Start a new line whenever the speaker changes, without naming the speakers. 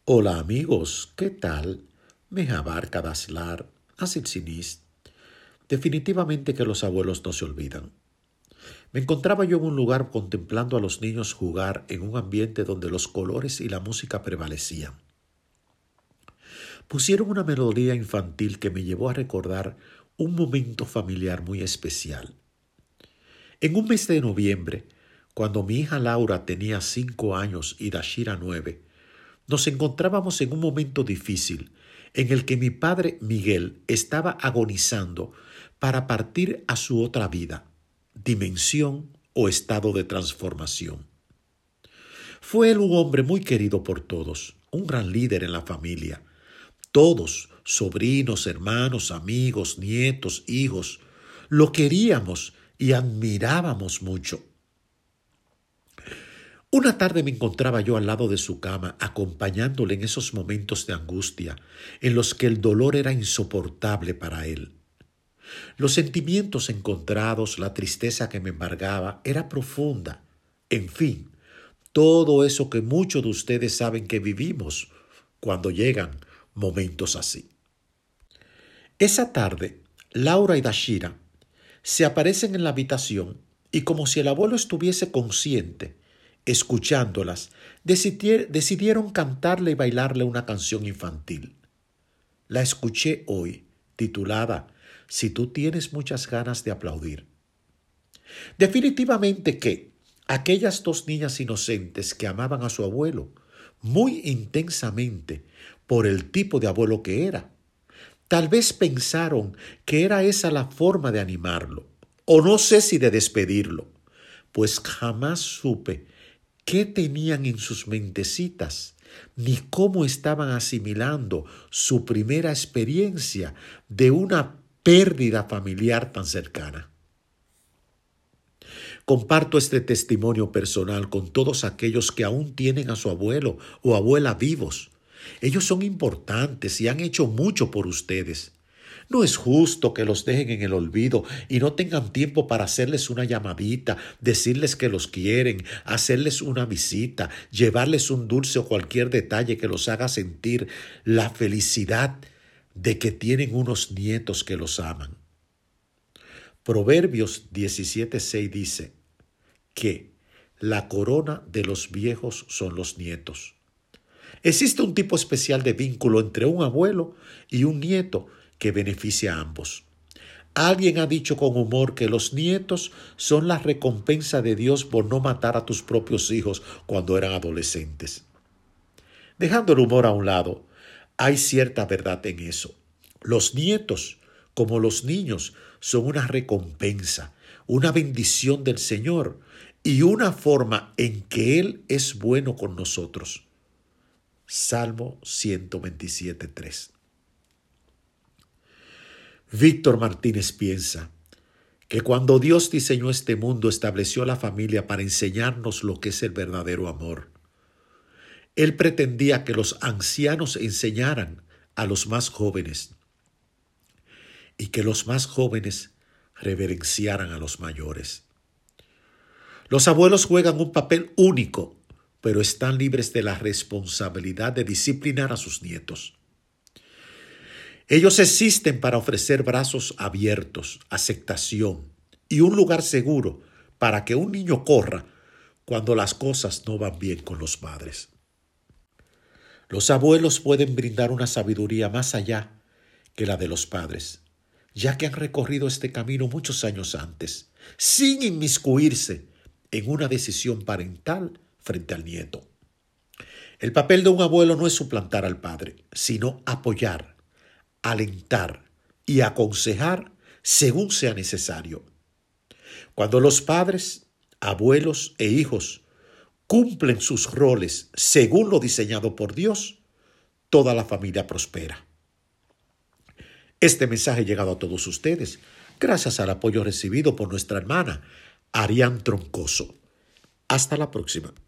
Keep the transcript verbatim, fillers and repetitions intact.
Hola amigos, ¿qué tal? Me abarca Daslar, Asil Sinis. Definitivamente que los abuelos no se olvidan. Me encontraba yo en un lugar contemplando a los niños jugar en un ambiente donde los colores y la música prevalecían. Pusieron una melodía infantil que me llevó a recordar un momento familiar muy especial. En un mes de noviembre, cuando mi hija Laura tenía cinco años y Dashira nueve, nos encontrábamos en un momento difícil en el que mi padre Miguel estaba agonizando para partir a su otra vida, dimensión o estado de transformación. Fue él un hombre muy querido por todos, un gran líder en la familia. Todos, sobrinos, hermanos, amigos, nietos, hijos, lo queríamos y admirábamos mucho. Una tarde me encontraba yo al lado de su cama, acompañándole en esos momentos de angustia, en los que el dolor era insoportable para él. Los sentimientos encontrados, la tristeza que me embargaba, era profunda. En fin, todo eso que muchos de ustedes saben que vivimos cuando llegan momentos así. Esa tarde, Laura y Dashira se aparecen en la habitación y, como si el abuelo estuviese consciente, escuchándolas, decidieron cantarle y bailarle una canción infantil. La escuché hoy, titulada Si tú tienes muchas ganas de aplaudir. Definitivamente que aquellas dos niñas inocentes que amaban a su abuelo muy intensamente por el tipo de abuelo que era, tal vez pensaron que era esa la forma de animarlo, o no sé si de despedirlo, pues jamás supe qué tenían en sus mentecitas, ni cómo estaban asimilando su primera experiencia de una pérdida familiar tan cercana. Comparto este testimonio personal con todos aquellos que aún tienen a su abuelo o abuela vivos. Ellos son importantes y han hecho mucho por ustedes. No es justo que los dejen en el olvido y no tengan tiempo para hacerles una llamadita, decirles que los quieren, hacerles una visita, llevarles un dulce o cualquier detalle que los haga sentir la felicidad de que tienen unos nietos que los aman. Proverbios diecisiete seis dice que la corona de los viejos son los nietos. Existe un tipo especial de vínculo entre un abuelo y un nieto que beneficia a ambos. Alguien ha dicho con humor que los nietos son la recompensa de Dios por no matar a tus propios hijos cuando eran adolescentes. Dejando el humor a un lado, hay cierta verdad en eso. Los nietos, como los niños, son una recompensa, una bendición del Señor y una forma en que Él es bueno con nosotros. Salmo ciento veintisiete tres. Víctor Martínez piensa que cuando Dios diseñó este mundo, estableció la familia para enseñarnos lo que es el verdadero amor. Él pretendía que los ancianos enseñaran a los más jóvenes y que los más jóvenes reverenciaran a los mayores. Los abuelos juegan un papel único, pero están libres de la responsabilidad de disciplinar a sus nietos. Ellos existen para ofrecer brazos abiertos, aceptación y un lugar seguro para que un niño corra cuando las cosas no van bien con los padres. Los abuelos pueden brindar una sabiduría más allá que la de los padres, ya que han recorrido este camino muchos años antes, sin inmiscuirse en una decisión parental frente al nieto. El papel de un abuelo no es suplantar al padre, sino apoyar, alentar y aconsejar según sea necesario. Cuando los padres, abuelos e hijos cumplen sus roles según lo diseñado por Dios, toda la familia prospera. Este mensaje ha llegado a todos ustedes gracias al apoyo recibido por nuestra hermana Arián Troncoso. Hasta la próxima.